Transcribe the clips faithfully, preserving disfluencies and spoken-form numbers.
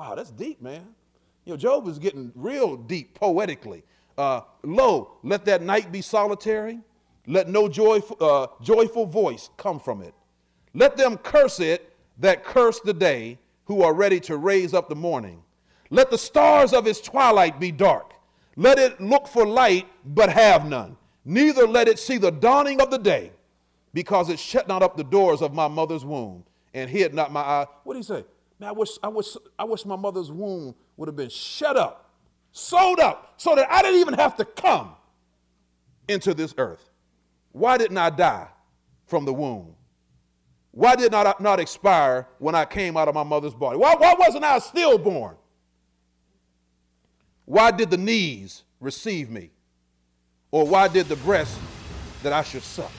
Wow, that's deep, man. You know, Job is getting real deep poetically. Uh, Lo, let that night be solitary. Let no joyful, uh, joyful voice come from it. Let them curse it that curse the day, who are ready to raise up the morning. Let the stars of its twilight be dark. Let it look for light, but have none. Neither let it see the dawning of the day, because it shut not up the doors of my mother's womb and hid not my eye. What did he say? Man, I wish, I wish, I wish my mother's womb would have been shut up, sewed up, so that I didn't even have to come into this earth. Why didn't I die from the womb? Why did not I not expire when I came out of my mother's body? Why, why wasn't I stillborn? Why did the knees receive me? Or why did the breast that I should suck?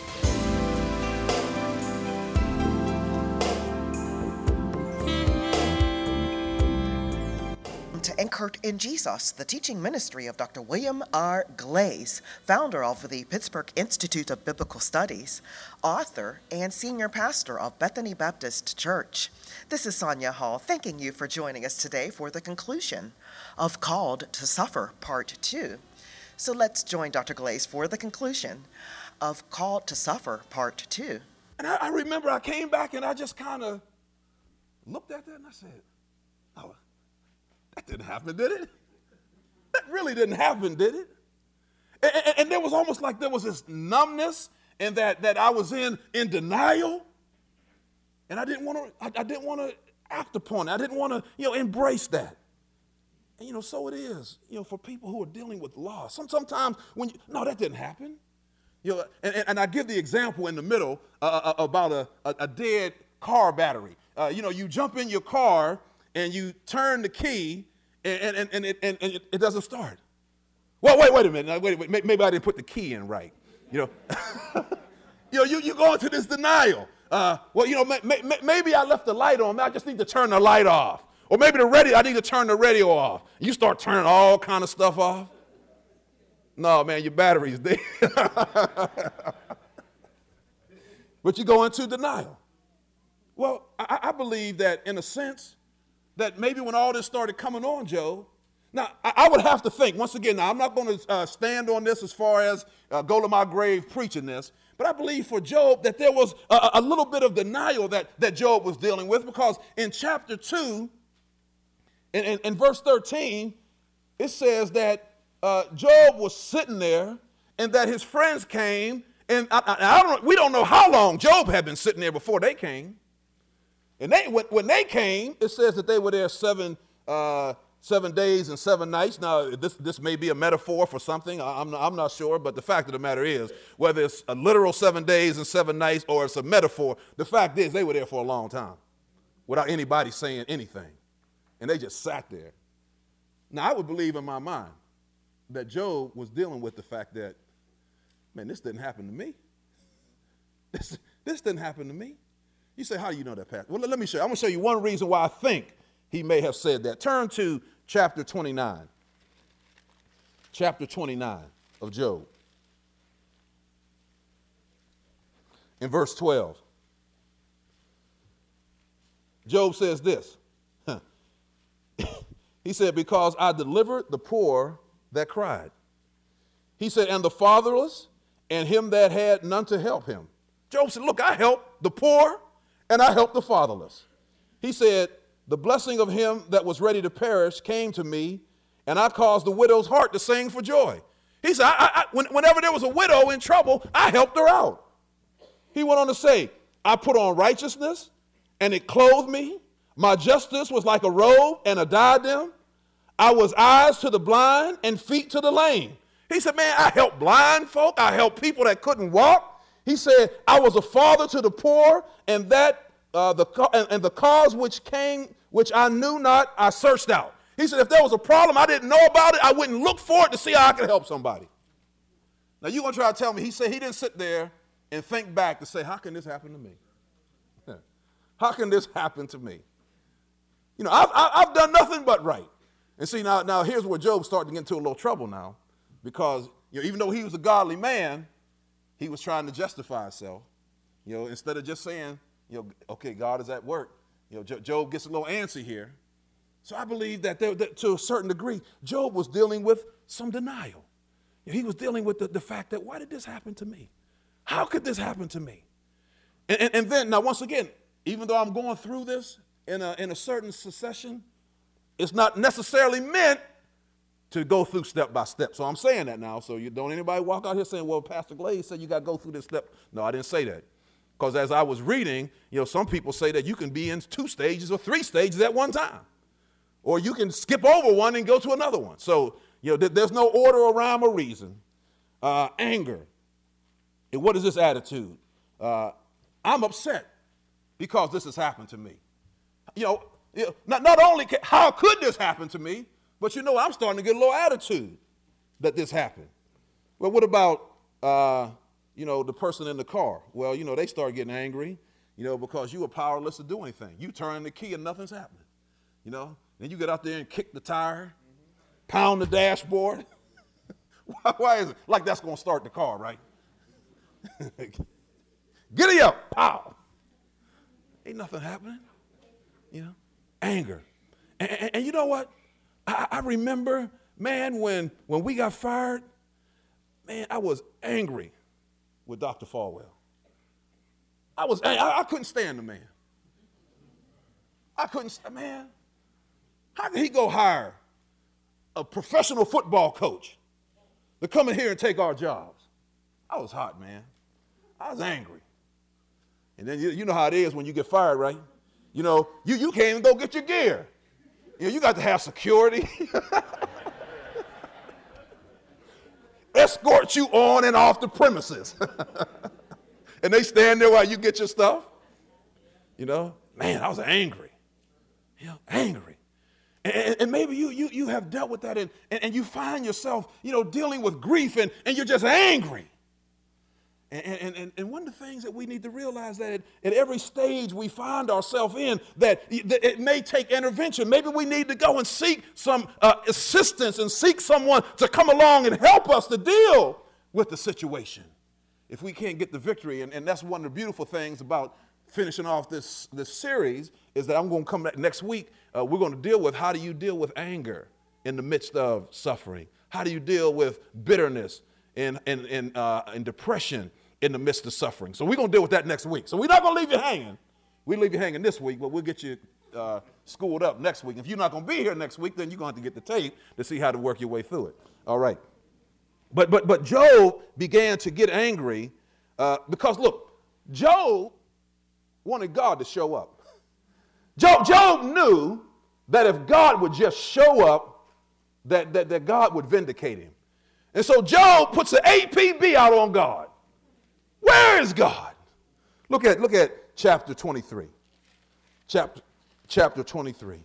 To Anchored in Jesus, the teaching ministry of Doctor William R. Glaze, founder of the Pittsburgh Institute of Biblical Studies, author, and senior pastor of Bethany Baptist Church. This is Sonia Hall, thanking you for joining us today for the conclusion of Called to Suffer, Part two. So let's join Doctor Glaze for the conclusion of Called to Suffer, Part two. And I, I remember I came back and I just kind of looked at that and I said, oh, that didn't happen, did it? That really didn't happen, did it? And, and, and there was almost like there was this numbness and that, that I was in, in denial. And I didn't want to, I, I didn't want to act upon it. I didn't want to, you know, embrace that. And, you know, so it is, you know, for people who are dealing with loss. Some, sometimes when you, no, that didn't happen. You know, and, and, and I give the example in the middle uh, about a, a, a dead car battery. Uh, you know, you jump in your car and you turn the key, and, and, and, it, and, and it doesn't start. Well, wait, wait a minute. Wait, wait, maybe I didn't put the key in right. You know, you know, you, you go into this denial. Uh, well, you know, may, may, maybe I left the light on. I just need to turn the light off. Or maybe the radio, I need to turn the radio off. You start turning all kind of stuff off. No, man, your battery's dead. But you go into denial. Well, I, I believe that in a sense, that maybe when all this started coming on, Joe, now I, I would have to think, once again, now I'm not going to uh, stand on this as far as uh, go to my grave preaching this, but I believe for Job that there was a, a little bit of denial that, that Job was dealing with, because in chapter two, in, in, in verse thirteen, it says that uh, Job was sitting there and that his friends came, and I, I, I don't, we don't know how long Job had been sitting there before they came. And they, when, when they came, it says that they were there seven, uh, seven days and seven nights. Now, this, this may be a metaphor for something. I, I'm, not, I'm not sure. But the fact of the matter is, whether it's a literal seven days and seven nights or it's a metaphor, the fact is they were there for a long time without anybody saying anything. And they just sat there. Now, I would believe in my mind that Job was dealing with the fact that, man, this didn't happen to me. This, this didn't happen to me. You say, how do you know that, Pastor? Well, let me show you. I'm going to show you one reason why I think he may have said that. Turn to chapter twenty-nine. Chapter twenty-nine of Job. In verse twelve. Job says this. He said, because I delivered the poor that cried. He said, and the fatherless, and him that had none to help him. Job said, look, I helped the poor, and I helped the fatherless. He said, the blessing of him that was ready to perish came to me, and I caused the widow's heart to sing for joy. He said, I, I, when, whenever there was a widow in trouble, I helped her out. He went on to say, I put on righteousness, and it clothed me. My justice was like a robe and a diadem. I was eyes to the blind and feet to the lame. He said, man, I helped blind folk. I helped people that couldn't walk. He said, I was a father to the poor, and that uh, the and, and the cause which came, which I knew not, I searched out. He said, if there was a problem I didn't know about it, I wouldn't look for it to see how I could help somebody. Now you're going to try to tell me, he said he didn't sit there and think back to say, how can this happen to me? How can this happen to me? You know, I've, I've done nothing but right. And see, now, now here's where Job's starting to get into a little trouble now, because you know, even though he was a godly man, he was trying to justify himself. You know, instead of just saying, you know, okay, God is at work. You know, Job gets a little antsy here. So I believe that, there, that to a certain degree, Job was dealing with some denial. He was dealing with the, the fact that, why did this happen to me? How could this happen to me? And, and, and then, now once again, even though I'm going through this in a, in a certain succession, it's not necessarily meant to go through step by step. So I'm saying that now. So you don't anybody walk out here saying, well, Pastor Glaze said you got to go through this step. No, I didn't say that. Because as I was reading, you know, some people say that you can be in two stages or three stages at one time. Or you can skip over one and go to another one. So, you know, th- there's no order or rhyme or reason. Uh, anger. And what is this attitude? Uh, I'm upset because this has happened to me. You know, you know not, not only can, how could this happen to me, but you know, I'm starting to get a little attitude that this happened. Well, what about, uh, you know, the person in the car? Well, you know, they start getting angry, you know, because you were powerless to do anything. You turn the key and nothing's happening, you know. Then you get out there and kick the tire, mm-hmm. pound the dashboard. why, why is it? Like that's going to start the car, right? Giddy up, pow. Ain't nothing happening, you know. Anger. And, and, and you know what? I, I remember, man, when, when we got fired, man, I was angry with Doctor Falwell. I was, I, I couldn't stand the man. I couldn't, man, how could he go hire a professional football coach to come in here and take our jobs? I was hot, man. I was angry. And then you, you know how it is when you get fired, right? You know, you, you can't even go get your gear. You know, you got to have security. Escort you on and off the premises. And they stand there while you get your stuff. You know, man, I was angry. You know, angry. And, and maybe you, you, you have dealt with that and, and, and you find yourself, you know, dealing with grief and, and you're just angry. And, and, and, and one of the things that we need to realize that at every stage we find ourselves in, that, that it may take intervention. Maybe we need to go and seek some uh, assistance and seek someone to come along and help us to deal with the situation if we can't get the victory. And, and that's one of the beautiful things about finishing off this, this series is that I'm going to come back next week. Uh, we're going to deal with how do you deal with anger in the midst of suffering? How do you deal with bitterness and, and, and, uh, and depression in the midst of suffering? So we're going to deal with that next week. So we're not going to leave you hanging. We'll leave you hanging this week, but we'll get you uh, schooled up next week. If you're not going to be here next week, then you're going to have to get the tape to see how to work your way through it. All right. But but but Job began to get angry uh, because, look, Job wanted God to show up. Job, Job knew that if God would just show up, that, that, that God would vindicate him. And so Job puts an A P B out on God. Where is God? Look at, look at chapter twenty-three. Chapter, chapter twenty-three.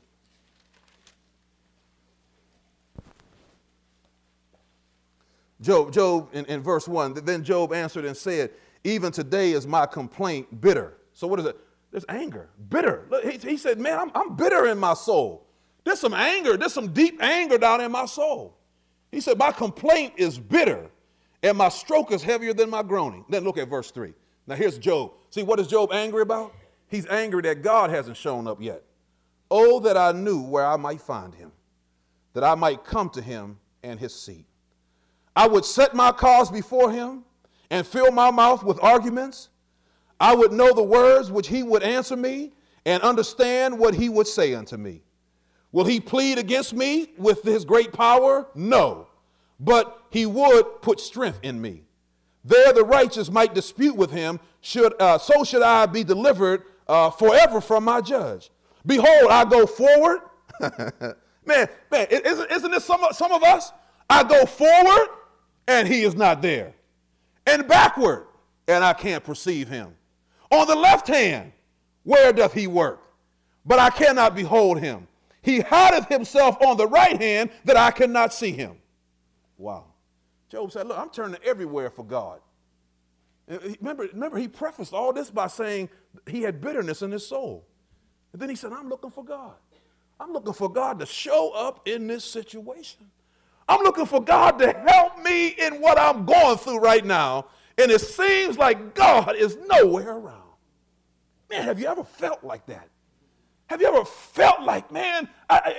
Job, Job in, in verse one, then Job answered and said, even today is my complaint bitter. So what is it? There's anger, bitter. He, he said, man, I'm, I'm bitter in my soul. There's some anger. There's some deep anger down in my soul. He said, my complaint is bitter and my stroke is heavier than my groaning. Then look at verse three. Now here's Job. See, what is Job angry about? He's angry that God hasn't shown up yet. Oh, that I knew where I might find him, that I might come to him and his seat. I would set my cause before him and fill my mouth with arguments. I would know the words which he would answer me and understand what he would say unto me. Will he plead against me with his great power? No, but he would put strength in me. There the righteous might dispute with him. Should, uh, so should I be delivered uh, forever from my judge. Behold, I go forward. man, man, isn't, isn't this some of, some of us? I go forward and he is not there. And backward and I can't perceive him. On the left hand, where doth he work? But I cannot behold him. He hideth himself on the right hand that I cannot see him. Wow. Job said, look, I'm turning everywhere for God. Remember, remember, he prefaced all this by saying he had bitterness in his soul. And then he said, I'm looking for God. I'm looking for God to show up in this situation. I'm looking for God to help me in what I'm going through right now. And it seems like God is nowhere around. Man, have you ever felt like that? Have you ever felt like, man, I,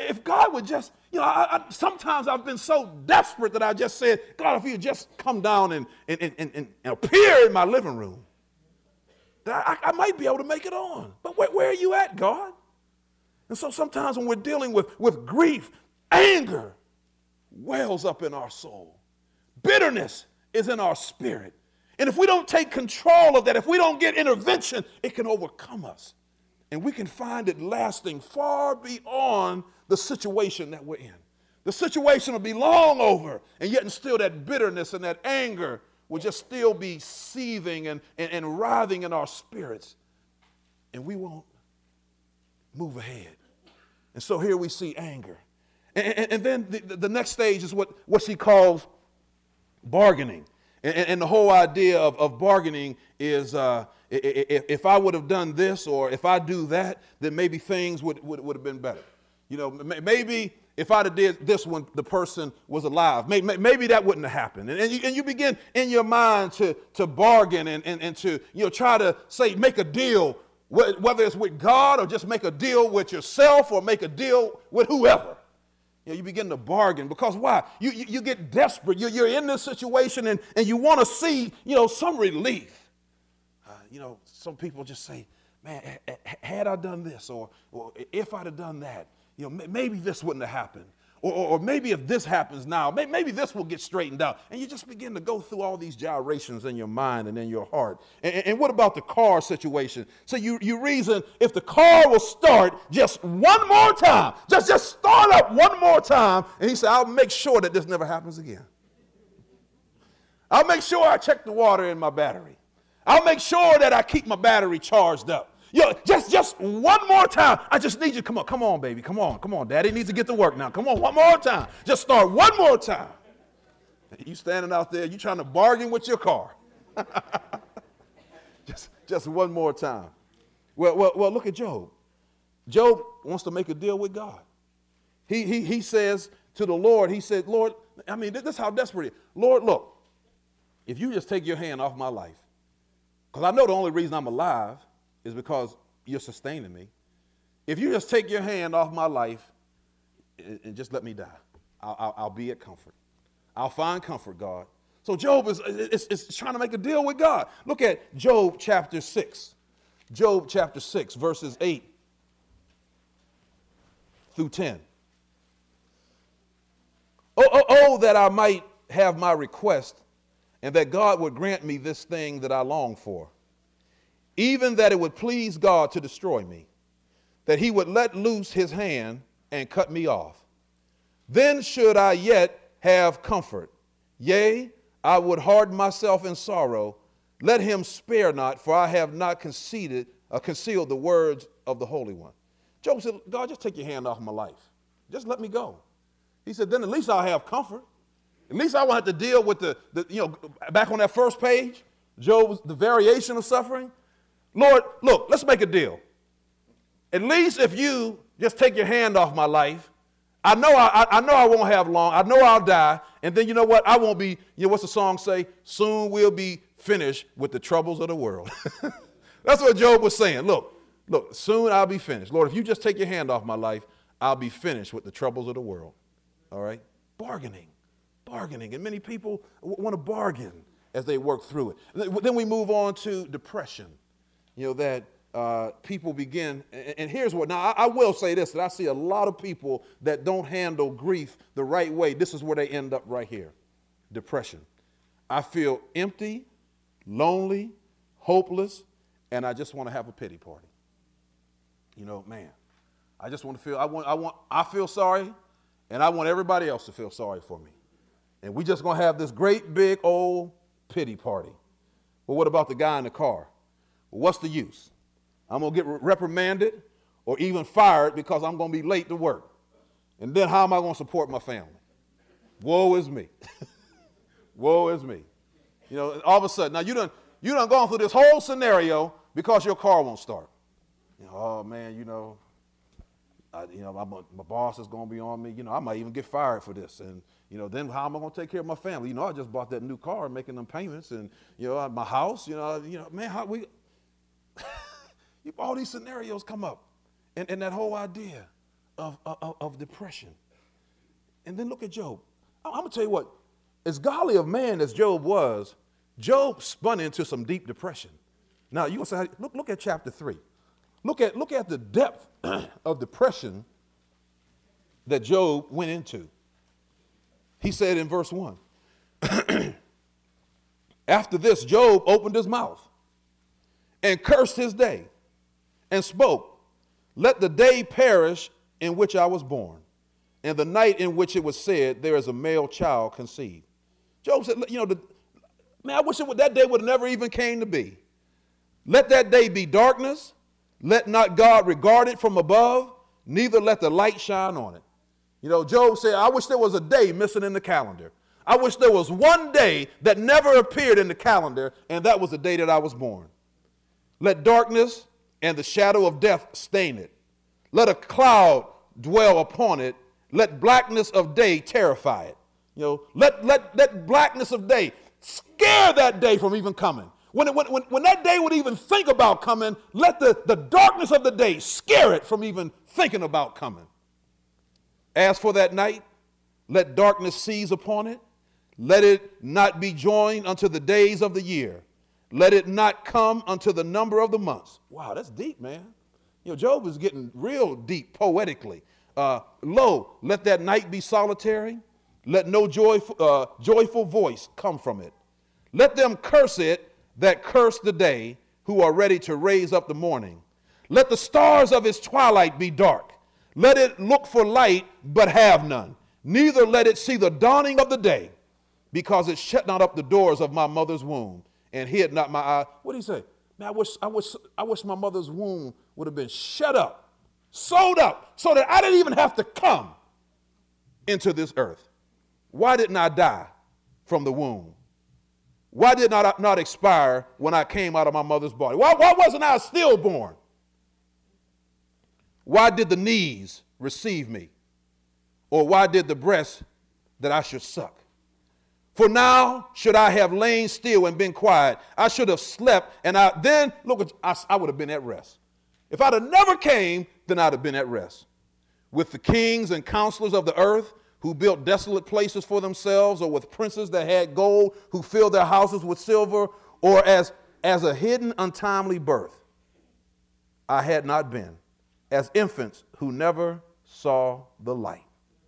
I would just, you know, I, I, sometimes I've been so desperate that I just said, God, if you just come down and, and, and, and, and appear in my living room, that I, I might be able to make it on. But where, where are you at, God? And so sometimes when we're dealing with, with grief, anger wells up in our soul. Bitterness is in our spirit. And if we don't take control of that, if we don't get intervention, it can overcome us. And we can find it lasting far beyond the situation that we're in. The situation will be long over, and yet and still that bitterness and that anger will just still be seething and, and, and writhing in our spirits. And we won't move ahead. And so here we see anger. And, and, and then the, the next stage is what, what she calls bargaining. And, and the whole idea of, of bargaining is uh, if, if I would have done this or if I do that, then maybe things would, would, would have been better. You know, maybe if I'd have did this when the person was alive, maybe, maybe that wouldn't have happened. And, and, you, and you begin in your mind to, to bargain and, and, and to, you know, try to say, make a deal, whether it's with God or just make a deal with yourself or make a deal with whoever. You know, you begin to bargain because why? You, you, you get desperate. You're, you're in this situation and, and you want to see, you know, some relief. Uh, you know, some people just say, man, had I done this or, or if I'd have done that, you know, maybe this wouldn't have happened. Or, or, or maybe if this happens now, maybe, maybe this will get straightened out. And you just begin to go through all these gyrations in your mind and in your heart. And, and what about the car situation? So you, you reason if the car will start just one more time, just, just start up one more time. And he said, I'll make sure that this never happens again. I'll make sure I check the water in my battery. I'll make sure that I keep my battery charged up. Yo, just, just one more time. I just need you. Come on, come on, baby. Come on, come on. Daddy needs to get to work now. Come on, one more time. Just start one more time. You standing out there, you trying to bargain with your car. just, just one more time. Well, well, well, look at Job. Job wants to make a deal with God. He, he, he says to the Lord, he said, Lord, I mean, this is how desperate he is. Lord, look, if you just take your hand off my life, because I know the only reason I'm alive is because you're sustaining me. If you just take your hand off my life and, and just let me die, I'll, I'll, I'll be at comfort. I'll find comfort, God. So Job is, is, is trying to make a deal with God. Look at Job chapter six. Job chapter six, verses eight through ten. Oh, oh, oh, that I might have my request, and that God would grant me this thing that I long for. Even that it would please God to destroy me, that he would let loose his hand and cut me off. Then should I yet have comfort. Yea, I would harden myself in sorrow. Let him spare not, for I have not conceded, uh, concealed the words of the Holy One. Job said, God, just take your hand off my life. Just let me go. He said, then at least I'll have comfort. At least I won't have to deal with the, the you know, back on that first page, Job's, the variation of suffering. Lord, look, let's make a deal. At least if you just take your hand off my life, I know I, I know I won't have long. I know I'll die. And then you know what? I won't be, you know, what's the song say? Soon we'll be finished with the troubles of the world. That's what Job was saying. Look, look, soon I'll be finished. Lord, if you just take your hand off my life, I'll be finished with the troubles of the world. All right? Bargaining, bargaining. And many people w- want to bargain as they work through it. Then we move on to depression. You know, that uh, people begin, and, and here's what, now I, I will say this, that I see a lot of people that don't handle grief the right way. This is where they end up right here, depression. I feel empty, lonely, hopeless, and I just want to have a pity party. You know, man, I just want to feel, I want, I want, I feel sorry, and I want everybody else to feel sorry for me. And we just going to have this great big old pity party. Well, what about the guy in the car? What's the use? I'm going to get reprimanded or even fired because I'm going to be late to work. And then how am I going to support my family? Woe is me. Woe is me. You know, all of a sudden, now you done, you done gone through this whole scenario because your car won't start. You know, oh, man, you know, I, you know, my, my boss is going to be on me. You know, I might even get fired for this. And, you know, then how am I going to take care of my family? You know, I just bought that new car, making them payments. And, you know, my house, you know, you know, man, how we... All these scenarios come up, and, and that whole idea of, of, of depression. And then look at Job. I'm going to tell you what, as godly of man as Job was, Job spun into some deep depression. Now, you're going to say, look, look at chapter three. Look at, look at the depth of depression that Job went into. He said in verse one, after this, Job opened his mouth and cursed his day and spoke, let the day perish in which I was born, and the night in which it was said, there is a male child conceived. Job said, you know, the, man, I wish it would, that day would have never even came to be. Let that day be darkness. Let not God regard it from above, neither let the light shine on it. You know, Job said, I wish there was a day missing in the calendar. I wish there was one day that never appeared in the calendar, and that was the day that I was born. Let darkness and the shadow of death stain it. Let a cloud dwell upon it. Let blackness of day terrify it. You know, let, let, let blackness of day scare that day from even coming. When, it, when, when, when that day would even think about coming, let the, the darkness of the day scare it from even thinking about coming. As for that night, let darkness seize upon it. Let it not be joined unto the days of the year. Let it not come unto the number of the months. Wow, that's deep, man. You know, Job is getting real deep poetically. Uh, Lo, let that night be solitary. Let no joyful, uh, joyful voice come from it. Let them curse it that curse the day, who are ready to raise up the morning. Let the stars of its twilight be dark. Let it look for light, but have none. Neither let it see the dawning of the day, because it shut not up the doors of my mother's womb, and hid not my eye. What did he say? Man, I wish, I wish, I wish my mother's womb would have been shut up, sewed up, so that I didn't even have to come into this earth. Why didn't I die from the womb? Why did not not expire when I came out of my mother's body? Why, why wasn't I stillborn? Why did the knees receive me? Or why did the breast that I should suck? For now should I have lain still and been quiet. I should have slept, and I then, look, I, I would have been at rest. If I'd have never came, then I'd have been at rest. With the kings and counselors of the earth, who built desolate places for themselves, or with princes that had gold, who filled their houses with silver, or as, as a hidden untimely birth, I had not been, as infants who never saw the light.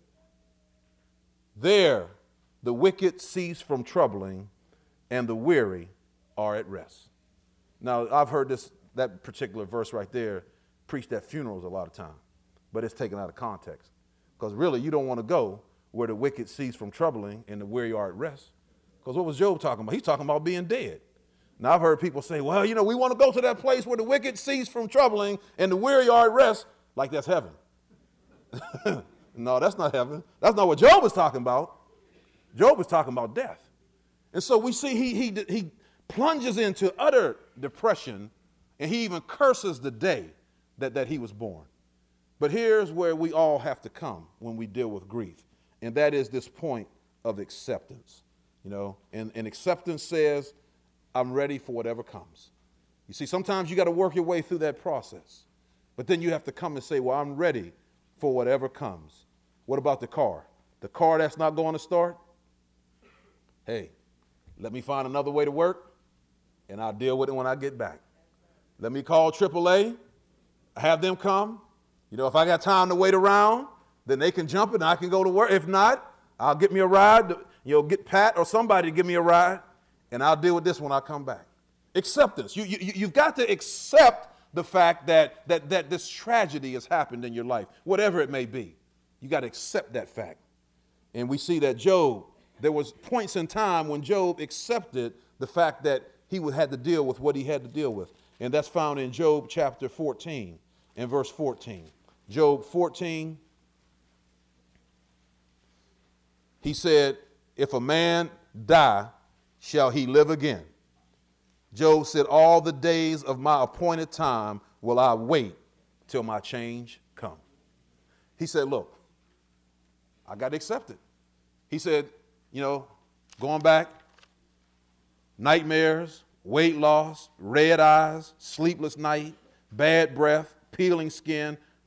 There the wicked cease from troubling, and the weary are at rest. Now, I've heard this, that particular verse right there preached at funerals a lot of time, but it's taken out of context. Because really, you don't want to go where the wicked cease from troubling and the weary are at rest. Because what was Job talking about? He's talking about being dead. Now, I've heard people say, well, you know, we want to go to that place where the wicked cease from troubling and the weary are at rest, like that's heaven. No, that's not heaven. That's not what Job was talking about. Job was talking about death. And so we see he, he, he plunges into utter depression, and he even curses the day that, that he was born. But here's where we all have to come when we deal with grief, and that is this point of acceptance. You know, and, and acceptance says, I'm ready for whatever comes. You see, sometimes you got to work your way through that process, but then you have to come and say, well, I'm ready for whatever comes. What about the car? The car that's not going to start? Hey, let me find another way to work, and I'll deal with it when I get back. Let me call triple A, have them come. You know, if I got time to wait around, then they can jump it and I can go to work. If not, I'll get me a ride, you know, get Pat or somebody to give me a ride, and I'll deal with this when I come back. Acceptance. You, you, you've got to accept the fact that, that, that this tragedy has happened in your life, whatever it may be. You got to accept that fact. And we see that Job, there was points in time when Job accepted the fact that he had to deal with what he had to deal with. And that's found in Job chapter fourteen and verse fourteen. Job fourteen, he said, if a man die, shall he live again? Job said, all the days of my appointed time will I wait till my change come. He said, look, I got to accept it. He said, you know, going back, nightmares, weight loss, red eyes, sleepless night, bad breath, peeling skin,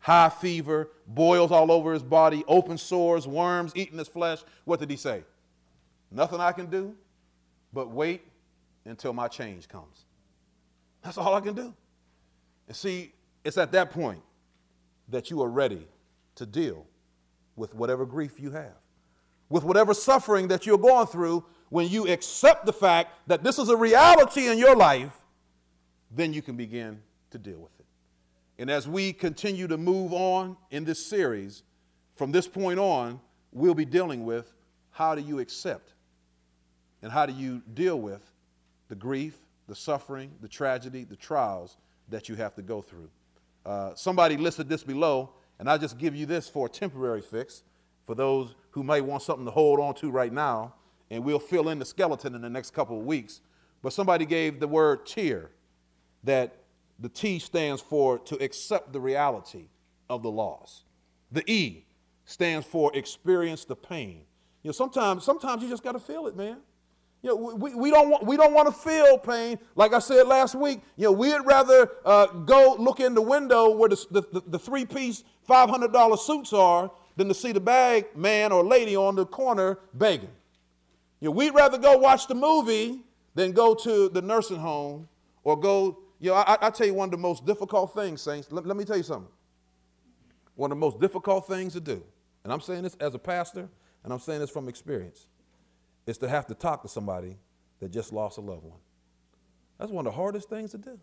high fever, boils all over his body, open sores, worms eating his flesh. What did he say? Nothing I can do but wait until my change comes. That's all I can do. And see, it's at that point that you are ready to deal with whatever grief you have, with whatever suffering that you're going through. When you accept the fact that this is a reality in your life, then you can begin to deal with it. And as we continue to move on in this series, from this point on, we'll be dealing with how do you accept and how do you deal with the grief, the suffering, the tragedy, the trials that you have to go through. Uh, somebody listed this below, and I'll just give you this for a temporary fix for those who may want something to hold on to right now, and we'll fill in the skeleton in the next couple of weeks. But somebody gave the word tear, that the T stands for to accept the reality of the loss. The E stands for experience the pain. You know, sometimes, sometimes you just got to feel it, man. You know, we, we don't want we don't want to feel pain. Like I said last week, you know, we'd rather uh, go look in the window where the, the, the three-piece five hundred dollar suits are than to see the bag man or lady on the corner begging. You know, we'd rather go watch the movie than go to the nursing home or go, you know, I, I tell you one of the most difficult things, saints, let, let me tell you something. One of the most difficult things to do, and I'm saying this as a pastor, and I'm saying this from experience, is to have to talk to somebody that just lost a loved one. That's one of the hardest things to do.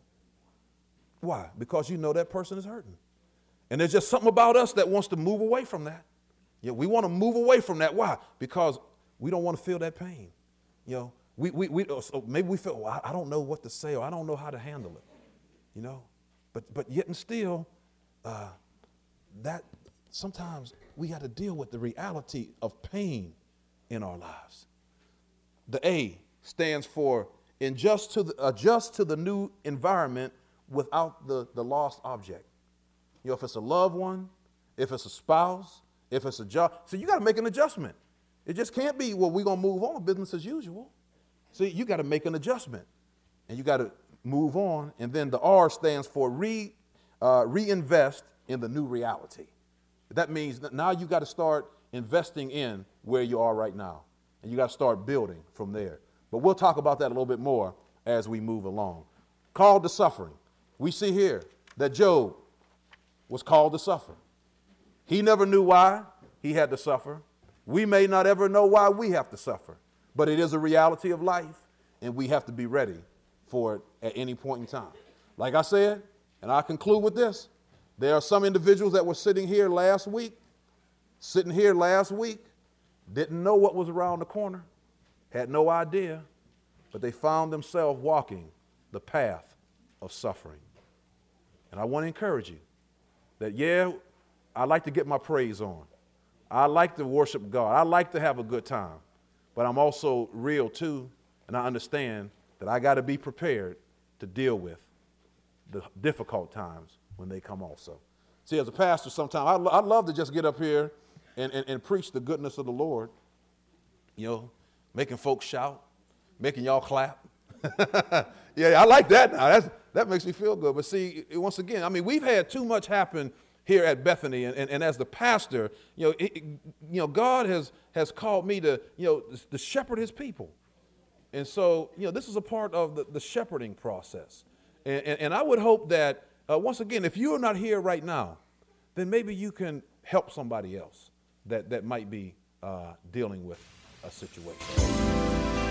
Why? Because you know that person is hurting. And there's just something about us that wants to move away from that. You know, we want to move away from that. Why? Because we don't want to feel that pain. You know, we, we, we so maybe we feel, well, I don't know what to say, or I don't know how to handle it. You know, but but yet and still, uh, that sometimes we got to deal with the reality of pain in our lives. The A stands for adjust to the, adjust to the new environment without the, the lost object. You know, if it's a loved one, if it's a spouse, if it's a job, so you got to make an adjustment. It just can't be, well, we're going to move on, business as usual. See, you got to make an adjustment, and you got to move on. And then the R stands for re, uh, reinvest in the new reality. That means that now you got to start investing in where you are right now, and you got to start building from there. But we'll talk about that a little bit more as we move along. Called to suffering. We see here that Job was called to suffer. He never knew why he had to suffer. We may not ever know why we have to suffer, but it is a reality of life, and we have to be ready for it at any point in time. Like I said, and I conclude with this, there are some individuals that were sitting here last week, sitting here last week, didn't know what was around the corner, had no idea, but they found themselves walking the path of suffering. And I want to encourage you that, yeah, I like to get my praise on. I like to worship God. I like to have a good time. But I'm also real too, and I understand that I got to be prepared to deal with the difficult times when they come also. See, as a pastor, sometimes I, lo- I love to just get up here and, and, and preach the goodness of the Lord, you know, making folks shout, making y'all clap. Yeah, I like that now. That's, that makes me feel good. But see, once again, I mean, we've had too much happen here at Bethany, and, and, and as the pastor, you know, it, you know, God has, has called me to, you know, to shepherd his people. And so, you know, this is a part of the, the shepherding process. And, and, and I would hope that, uh, once again, if you are not here right now, then maybe you can help somebody else that, that might be uh, dealing with a situation.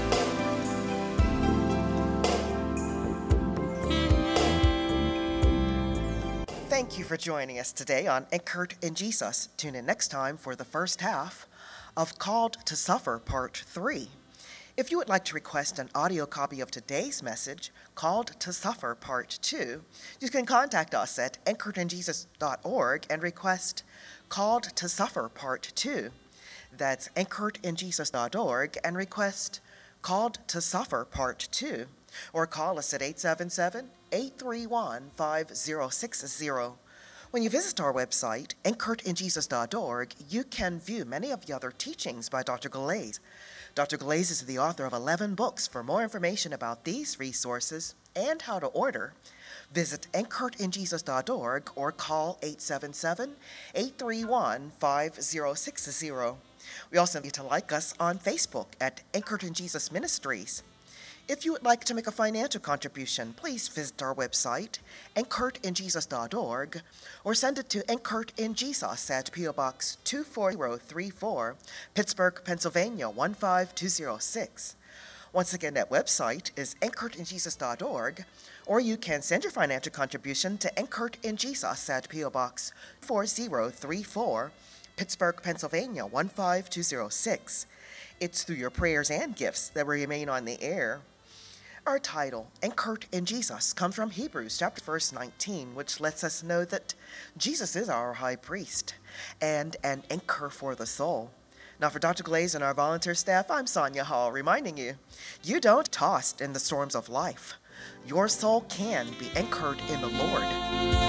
Thank you for joining us today on Anchored in Jesus. Tune in next time for the first half of Called to Suffer, Part three. If you would like to request an audio copy of today's message, Called to Suffer, Part two, you can contact us at anchored in jesus dot org and request Called to Suffer, Part two. That's anchored in jesus dot org and request Called to Suffer, Part two. Or call us at eight seven seven, eight three one, five zero six zero. When you visit our website, anchored in jesus dot org, you can view many of the other teachings by Doctor Galais. Doctor Galais is the author of eleven books. For more information about these resources and how to order, visit anchored in jesus dot org or call eight seven seven, eight three one, five zero six zero. We also need to like us on Facebook at Anchored in Jesus Ministries. If you would like to make a financial contribution, please visit our website, anchored in jesus dot org, or send it to Anchored in Jesus at P O Box two four zero three four, Pittsburgh, Pennsylvania one five two zero six. Once again, that website is anchored in jesus dot org, or you can send your financial contribution to Anchored in Jesus at P O Box four zero three four, Pittsburgh, Pennsylvania one five two zero six. It's through your prayers and gifts that we remain on the air. Our title, Anchored in Jesus, comes from Hebrews chapter verse nineteen, which lets us know that Jesus is our high priest and an anchor for the soul. Now for Doctor Glaze and our volunteer staff, I'm Sonia Hall, reminding you, you don't tossed in the storms of life. Your soul can be anchored in the Lord.